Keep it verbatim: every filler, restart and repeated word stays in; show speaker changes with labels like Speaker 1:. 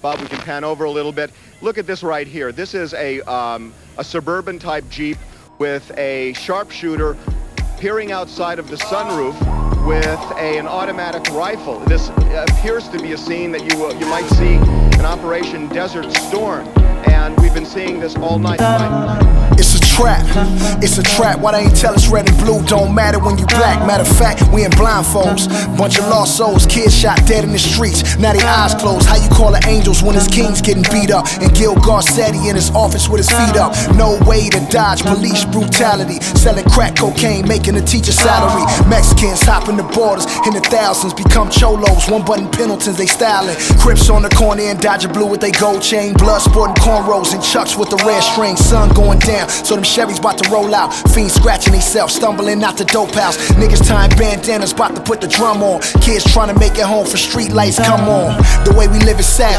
Speaker 1: Bob, we can pan over a little bit. Look at this right here. This is a, um, a suburban type Jeep with a sharpshooter peering outside of the sunroof with a, an automatic rifle. This appears to be a scene that you, uh, you might see in Operation Desert Storm. And we've been seeing this all night.
Speaker 2: It's a trap, it's a trap. Why they ain't tell us red and blue don't matter when you black? Matter of fact, we in blindfolds. Bunch of lost souls, kids shot dead in the streets. Now they eyes closed. How you call it angels when his king's getting beat up? And Gil Garcetti in his office with his feet up. No way to dodge police brutality. Selling crack cocaine, making a teacher salary. Mexicans hopping the borders in the thousands, become cholos. One button Pendletons, they styling. Crips on the corner and Dodger blue with they gold chain. Blood sporting cornrows and chucks with the red string. Sun going down, so them Chevys about to roll out. Fiends scratching themselves, stumbling out the dope house. Niggas tying bandanas, about to put the drum on. Kids trying to make it home for street lights, come on. The way we live is sad.